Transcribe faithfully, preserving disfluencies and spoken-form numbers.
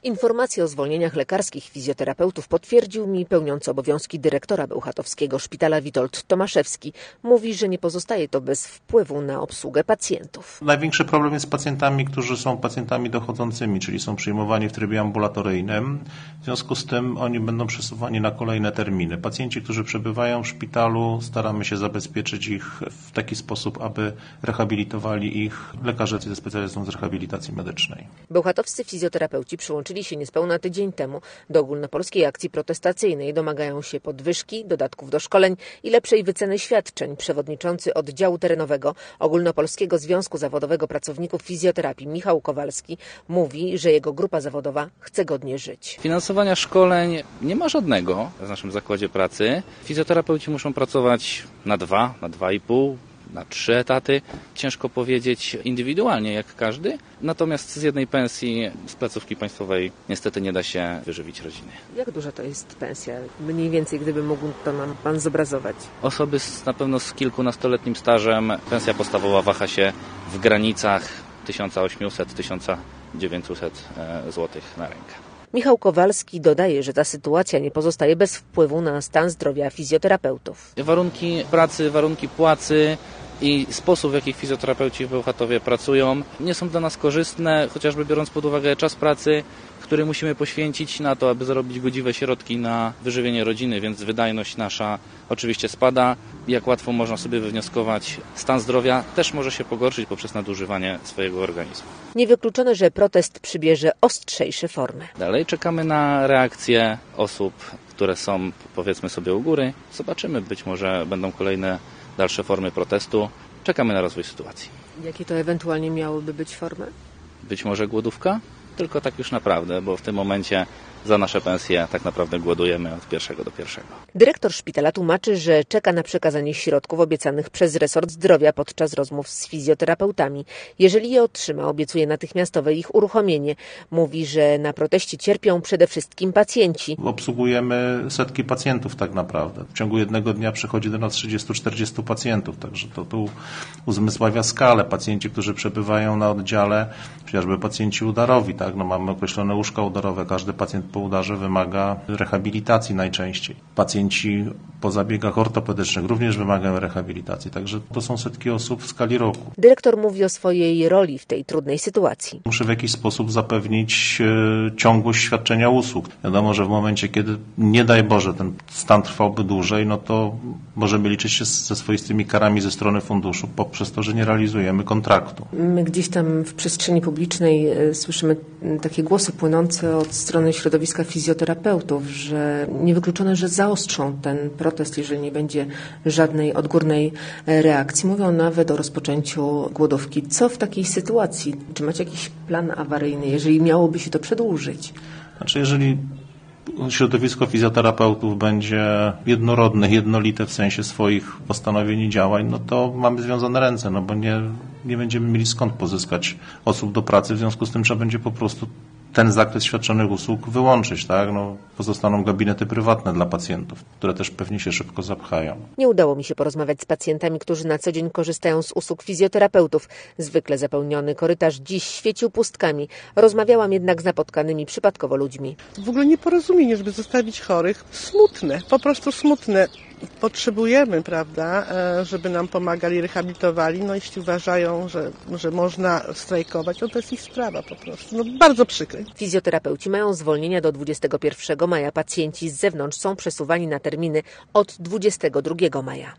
Informacje o zwolnieniach lekarskich fizjoterapeutów potwierdził mi pełniący obowiązki dyrektora bełchatowskiego szpitala Witold Tomaszewski. Mówi, że nie pozostaje to bez wpływu na obsługę pacjentów. Największy problem jest z pacjentami, którzy są pacjentami dochodzącymi, czyli są przyjmowani w trybie ambulatoryjnym. W związku z tym oni będą przesuwani na kolejne terminy. Pacjenci, którzy przebywają w szpitalu, staramy się zabezpieczyć ich w taki sposób, aby rehabilitowali ich lekarze ze specjalistą z rehabilitacji medycznej. Bełchatowscy fizjoterapeuci przyłączyli się niespełna tydzień temu do ogólnopolskiej akcji protestacyjnej. Domagają się podwyżki, dodatków do szkoleń i lepszej wyceny świadczeń. Przewodniczący oddziału terenowego Ogólnopolskiego Związku Zawodowego Pracowników Fizjoterapii Michał Kowalski mówi, że jego grupa zawodowa chce godnie żyć. Finansowania szkoleń nie ma żadnego w naszym zakładzie pracy. Fizjoterapeuci muszą pracować na dwa, na dwa i pół, na trzy etaty. Ciężko powiedzieć indywidualnie jak każdy, natomiast z jednej pensji z placówki państwowej niestety nie da się wyżywić rodziny. Jak duża to jest pensja? Mniej więcej, gdyby mógł to nam pan zobrazować. Osoby z, na pewno z kilkunastoletnim stażem, pensja podstawowa waha się w granicach tysiąc osiemset do tysiąc dziewięćset złotych na rękę. Michał Kowalski dodaje, że ta sytuacja nie pozostaje bez wpływu na stan zdrowia fizjoterapeutów. Warunki pracy, warunki płacy i sposób, w jaki fizjoterapeuci w Bełchatowie pracują, nie są dla nas korzystne, chociażby biorąc pod uwagę czas pracy, który musimy poświęcić na to, aby zarobić godziwe środki na wyżywienie rodziny, więc wydajność nasza oczywiście spada. Jak łatwo można sobie wywnioskować, stan zdrowia też może się pogorszyć poprzez nadużywanie swojego organizmu. Niewykluczone, że protest przybierze ostrzejsze formy. Dalej czekamy na reakcję osób, które są, powiedzmy sobie, u góry. Zobaczymy, być może będą kolejne dalsze formy protestu. Czekamy na rozwój sytuacji. Jakie to ewentualnie miałyby być formy? Być może głodówka? Tylko tak już naprawdę, bo w tym momencie za nasze pensje tak naprawdę głodujemy od pierwszego do pierwszego. Dyrektor szpitala tłumaczy, że czeka na przekazanie środków obiecanych przez resort zdrowia podczas rozmów z fizjoterapeutami. Jeżeli je otrzyma, obiecuje natychmiastowe ich uruchomienie. Mówi, że na proteście cierpią przede wszystkim pacjenci. Obsługujemy setki pacjentów tak naprawdę. W ciągu jednego dnia przychodzi do nas trzydziestu czterdziestu pacjentów, także to tu uzmysławia skalę. Pacjenci, którzy przebywają na oddziale, chociażby pacjenci udarowi, tak? No mamy określone łóżka udarowe, każdy pacjent po udarze wymaga rehabilitacji najczęściej. Pacjenci po zabiegach ortopedycznych również wymagają rehabilitacji, także to są setki osób w skali roku. Dyrektor mówi o swojej roli w tej trudnej sytuacji. Muszę w jakiś sposób zapewnić e, ciągłość świadczenia usług. Wiadomo, że w momencie, kiedy nie daj Boże ten stan trwałby dłużej, no to możemy liczyć się ze swoistymi karami ze strony funduszu poprzez to, że nie realizujemy kontraktu. My gdzieś tam w przestrzeni publicznej e, słyszymy takie głosy płynące od strony środowiska fizjoterapeutów, że niewykluczone, że zaostrzą ten protest, jeżeli nie będzie żadnej odgórnej reakcji. Mówią nawet o rozpoczęciu głodówki. Co w takiej sytuacji? Czy macie jakiś plan awaryjny, jeżeli miałoby się to przedłużyć? Znaczy, jeżeli środowisko fizjoterapeutów będzie jednorodne, jednolite w sensie swoich postanowień i działań, no to mamy związane ręce, no bo nie, nie będziemy mieli skąd pozyskać osób do pracy, w związku z tym trzeba będzie po prostu ten zakres świadczonych usług wyłączyć, tak? No, pozostaną gabinety prywatne dla pacjentów, które też pewnie się szybko zapchają. Nie udało mi się porozmawiać z pacjentami, którzy na co dzień korzystają z usług fizjoterapeutów. Zwykle zapełniony korytarz dziś świecił pustkami. Rozmawiałam jednak z napotkanymi przypadkowo ludźmi. W ogóle nieporozumienie, żeby zostawić chorych. Smutne, po prostu smutne. Potrzebujemy, prawda, żeby nam pomagali, rehabilitowali. No jeśli uważają, że, że można strajkować, no to jest ich sprawa po prostu. No bardzo przykre. Fizjoterapeuci mają zwolnienia do dwudziestego pierwszego maja. Pacjenci z zewnątrz są przesuwani na terminy od dwudziestego drugiego maja.